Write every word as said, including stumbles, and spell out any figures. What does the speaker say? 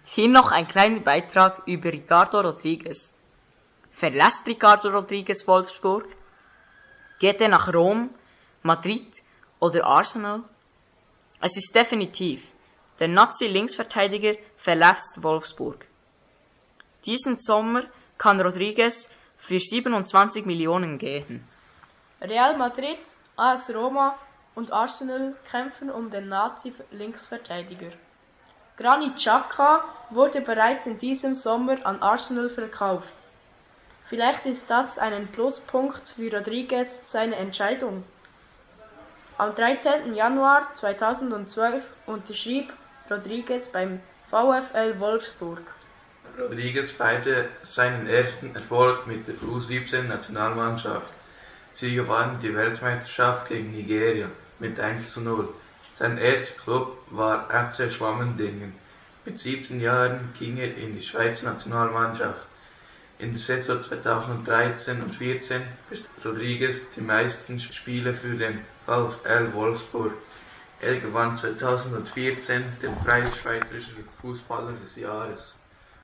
Hier noch ein kleiner Beitrag über Ricardo Rodriguez. Verlässt Ricardo Rodriguez Wolfsburg? Geht er nach Rom, Madrid oder Arsenal? Es ist definitiv. Der Nazi-Linksverteidiger verlässt Wolfsburg. Diesen Sommer kann Rodriguez für siebenundzwanzig Millionen gehen. Real Madrid, A S Roma und Arsenal kämpfen um den Nazi-Linksverteidiger. Granit Xhaka wurde bereits in diesem Sommer an Arsenal verkauft. Vielleicht ist das ein Pluspunkt für Rodriguez seine Entscheidung. Am dreizehnten Januar zweitausendzwölf unterschrieb Rodriguez beim VfL Wolfsburg. Rodriguez feierte seinen ersten Erfolg mit der U siebzehn Nationalmannschaft. Sie gewann die Weltmeisterschaft gegen Nigeria mit eins zu null. Sein erster Klub war F C Schwamendingen. Mit siebzehn Jahren ging er in die Schweizer Nationalmannschaft. In der Saison zweitausenddreizehn und vierzehn bestritt Rodriguez die meisten Spiele für den VfL Wolfsburg. Er gewann zweitausendvierzehn den Preis Schweizerischer Fußballer des Jahres.